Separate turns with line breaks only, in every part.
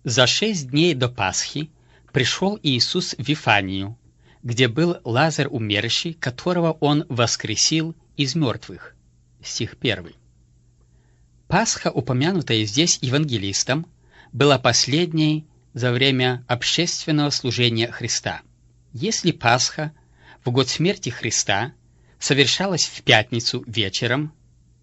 За 6 дней до Пасхи пришел Иисус в Вифанию, где был Лазарь умерший, которого Он воскресил из мертвых. Стих 1. Пасха, упомянутая здесь евангелистом, была последней за время общественного служения Христа. Если Пасха в год смерти Христа совершалась в пятницу вечером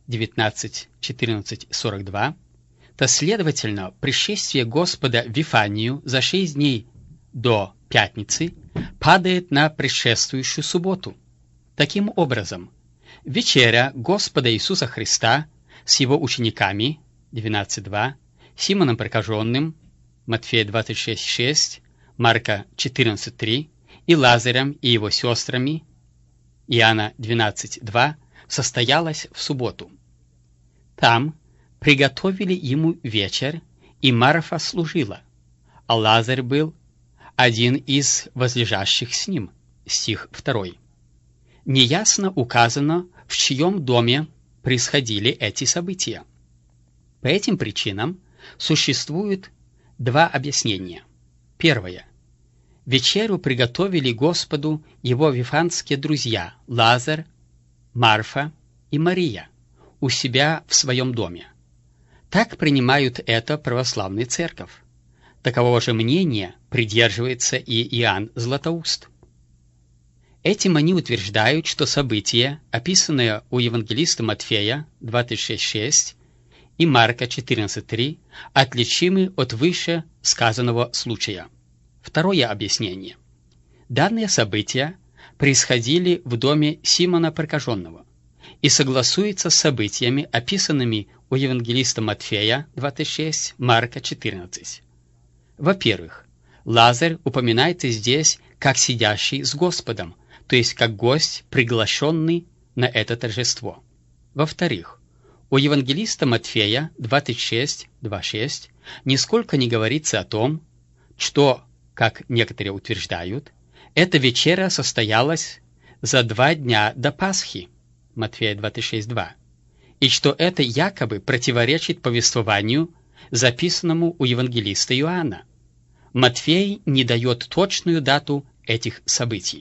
19:14:42, то, следовательно, пришествие Господа в Вифанию за 6 дней до пятницы падает на предшествующую субботу. Таким образом, вечеря Господа Иисуса Христа с Его учениками 12:2, Симоном Прокаженным Матфея 26:6, Марка 14:3 и Лазарем и его сестрами Иоанна 12:2 состоялась в субботу. Там приготовили ему вечер, и Марфа служила, а Лазарь был один из возлежащих с ним. Стих 2. Неясно указано, в чьем доме происходили эти события. По этим причинам существует два объяснения. Первое. Вечерю приготовили Господу его вифанские друзья Лазарь, Марфа и Мария у себя в своем доме. Так принимают это православная церковь. Такового же мнения придерживается и Иоанн Златоуст. Этим они утверждают, что события, описанные у евангелиста Матфея 26:6 и Марка 14:3, отличимы от выше сказанного случая. Второе объяснение. Данные события происходили в доме Симона Прокаженного и согласуются с событиями, описанными у евангелиста Матфея 26, Марка 14. Во-первых, Лазарь упоминается здесь как сидящий с Господом, то есть как гость, приглашенный на это торжество. Во-вторых, у евангелиста Матфея 26:2-6 нисколько не говорится о том, что, как некоторые утверждают, эта вечеря состоялась за 2 дня до Пасхи, Матфея 26:2, и что это якобы противоречит повествованию, записанному у евангелиста Иоанна. Матфей не дает точную дату этих событий.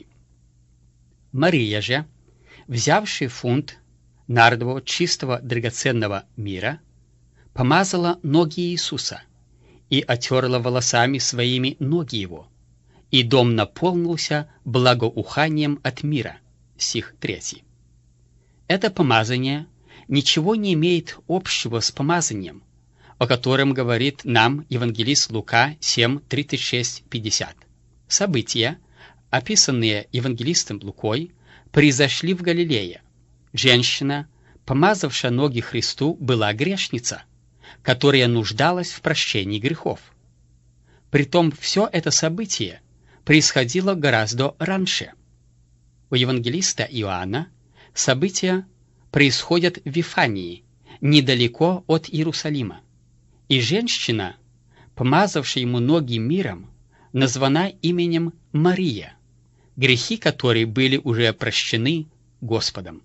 Мария же, взявшая фунт нардового чистого драгоценного мира, помазала ноги Иисуса и отерла волосами своими ноги его, и дом наполнился благоуханием от мира. Стих 3. Это помазание ничего не имеет общего с помазанием, о котором говорит нам евангелист Лука 7:36-50. События, описанные евангелистом Лукой, произошли в Галилее. Женщина, помазавшая ноги Христу, была грешница, которая нуждалась в прощении грехов. Притом все это событие происходило гораздо раньше. У евангелиста Иоанна события происходят в Вифании, недалеко от Иерусалима. И женщина, помазавшая ему ноги миром, названа именем Мария, грехи которой были уже прощены Господом.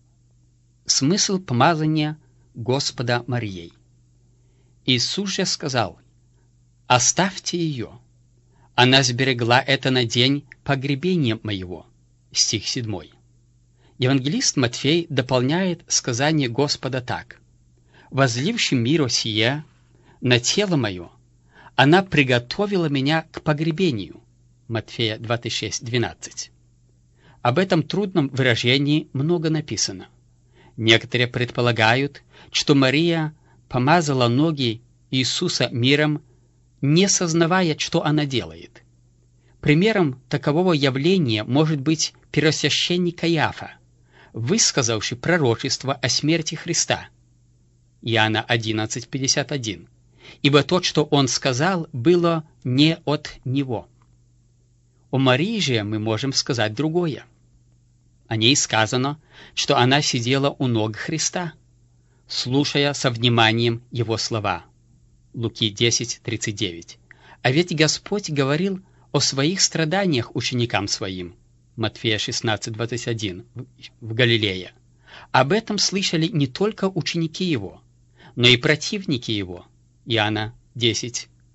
Смысл помазания Господа Марией. Иисус же сказал: «Оставьте ее, она сберегла это на день погребения моего». Стих 7. Евангелист Матфей дополняет сказание Господа так: «Возливши миро сие на тело мое, она приготовила меня к погребению». Матфея 26:12. Об этом трудном выражении много написано. Некоторые предполагают, что Мария помазала ноги Иисуса миром, не сознавая, что она делает. Примером такового явления может быть первосвященник Каиафа, высказавший пророчество о смерти Христа. Иоанна 11:51. Ибо то, что он сказал, было не от него. О Марии же мы можем сказать другое. О ней сказано, что она сидела у ног Христа, слушая со вниманием его слова. Луки 10:39. А ведь Господь говорил о своих страданиях ученикам своим. Матфея 16:21 в Галилее. Об этом слышали не только ученики его, но и противники его. Иоанна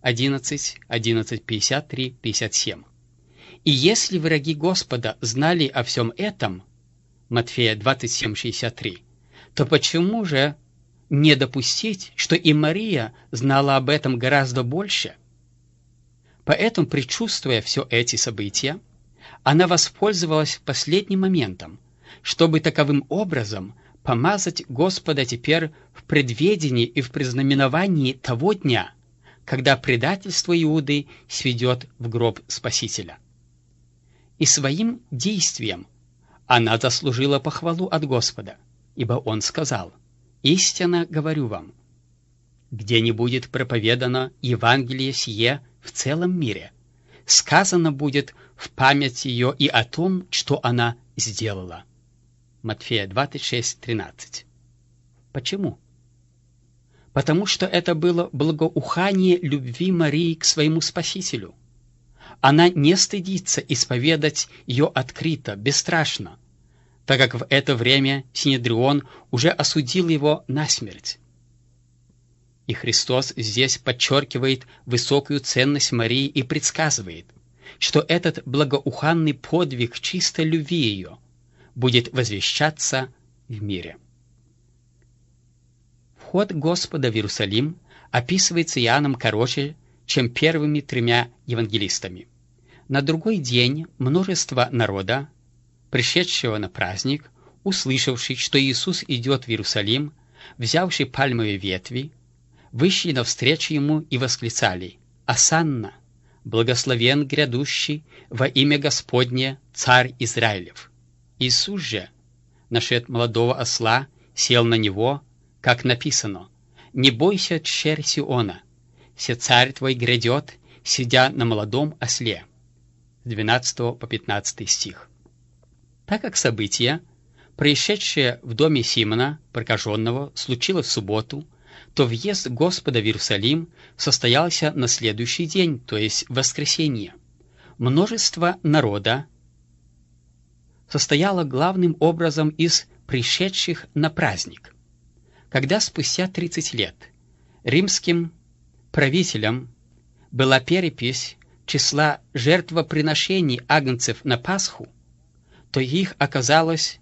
11, 11, 53, 57. И если враги Господа знали о всем этом, Матфея 27, 63, то почему же не допустить, что и Мария знала об этом гораздо больше? Поэтому, предчувствуя все эти события, она воспользовалась последним моментом, чтобы таковым образом помазать Господа теперь в предведении и в признаменовании того дня, когда предательство Иуды сведет в гроб Спасителя. И своим действием она заслужила похвалу от Господа, ибо Он сказал: «Истинно говорю вам, где не будет проповедано Евангелие сие в целом мире, сказано будет в память ее и о том, что она сделала». Матфея 26, 13. Почему? Потому что это было благоухание любви Марии к своему Спасителю. Она не стыдится исповедать ее открыто, бесстрашно, так как в это время Синедрион уже осудил его на смерть. И Христос здесь подчеркивает высокую ценность Марии и предсказывает, что этот благоуханный подвиг чистой любви ее будет возвещаться в мире. Вход Господа в Иерусалим описывается Иоанном короче, чем первыми тремя евангелистами. На другой день множество народа, пришедшего на праздник, услышавший, что Иисус идет в Иерусалим, взявший пальмовые ветви, вышли навстречу ему и восклицали: «Осанна! Благословен грядущий во имя Господне, Царь Израилев!» Иисус же, нашед молодого осла, сел на него, как написано: «Не бойся, тщерь Сиона, се царь твой грядет, сидя на молодом осле». С 12 по 15 стих. Так как событие, происшедшее в доме Симона, прокаженного, случилось в субботу, то въезд Господа в Иерусалим состоялся на следующий день, то есть в воскресенье. Множество народа состояло главным образом из пришедших на праздник. Когда спустя 30 лет римским правителям была перепись числа жертвоприношений агнцев на Пасху, то их оказалось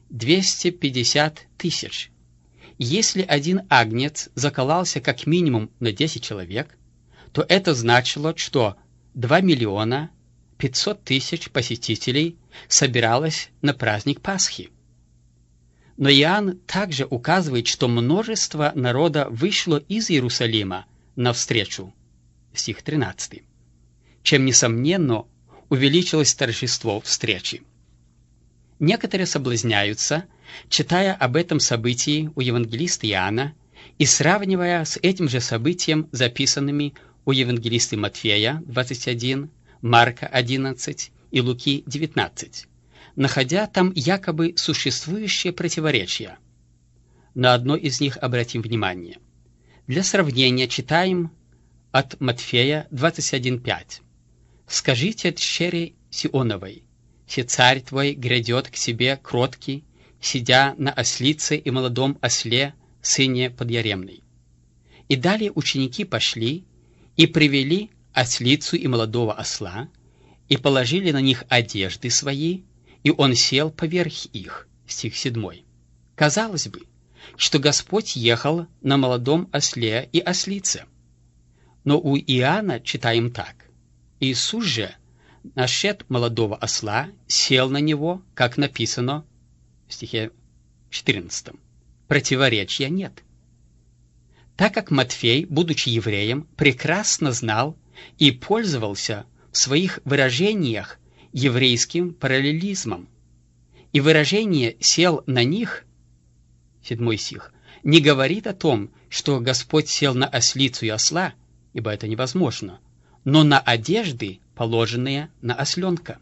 250 тысяч. Если один агнец закололся как минимум на 10 человек, то это значило, что 2 миллиона 500 тысяч посетителей собиралось на праздник Пасхи. Но Иоанн также указывает, что множество народа вышло из Иерусалима навстречу, стих 13, чем, несомненно, увеличилось торжество встречи. Некоторые соблазняются, читая об этом событии у евангелиста Иоанна и сравнивая с этим же событием, записанными у евангелиста Матфея 21, Марка 11 и Луки 19, находя там якобы существующие противоречия. На одно из них обратим внимание. Для сравнения читаем от Матфея 21:5. «Скажите тщери Сионовой, се царь твой грядет к тебе кроткий, сидя на ослице и молодом осле, сыне подъяремной». И далее ученики пошли и привели ослицу и молодого осла, и положили на них одежды свои, и он сел поверх их. Стих 7. Казалось бы, что Господь ехал на молодом осле и ослице. Но у Иоанна читаем так: «Иисус же, нашед молодого осла, сел на него, как написано в стихе 14. Противоречия нет». Так как Матфей, будучи евреем, прекрасно знал и пользовался в своих выражениях еврейским параллелизмом, и выражение «сел на них», 7 стих, не говорит о том, что Господь сел на ослицу и осла, ибо это невозможно, но на одежды, положенные на осленка.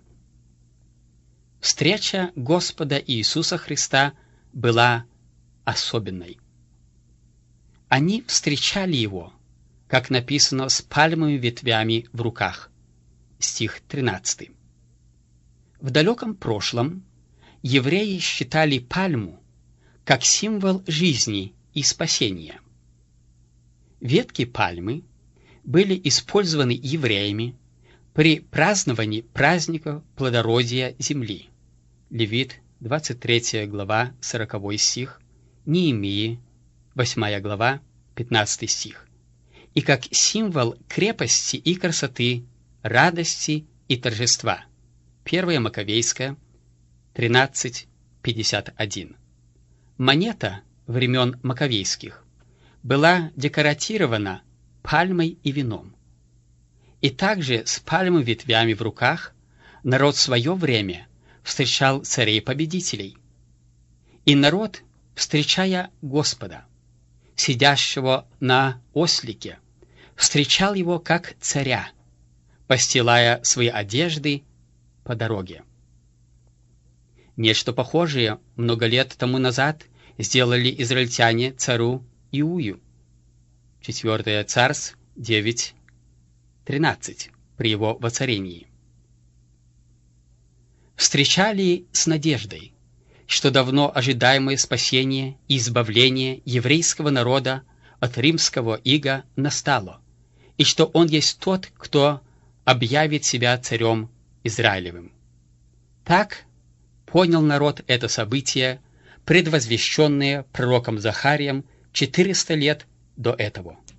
Встреча Господа Иисуса Христа была особенной. Они встречали Его, как написано, с пальмовыми ветвями в руках. Стих 13. В далеком прошлом евреи считали пальму как символ жизни и спасения. Ветки пальмы были использованы евреями при праздновании праздника плодородия земли. Левит, 23 глава, 40 стих, Неемии, 8 глава, 15 стих, и как символ крепости и красоты, радости и торжества. 1 Маковейская, 13:51. Монета времен Маковейских была декоратирована пальмой и вином. И также с пальмовыми ветвями в руках народ в свое время встречал царей-победителей. И народ, встречая Господа, сидящего на ослике, встречал его как царя, постилая свои одежды по дороге. Нечто похожее много лет тому назад сделали израильтяне царю Иую. 4 Царств 9:13 при его воцарении. Встречали с надеждой, что давно ожидаемое спасение и избавление еврейского народа от римского ига настало, и что он есть тот, кто объявит себя царем Израилевым. Так понял народ это событие, предвозвещенное пророком Захарием 400 лет до этого.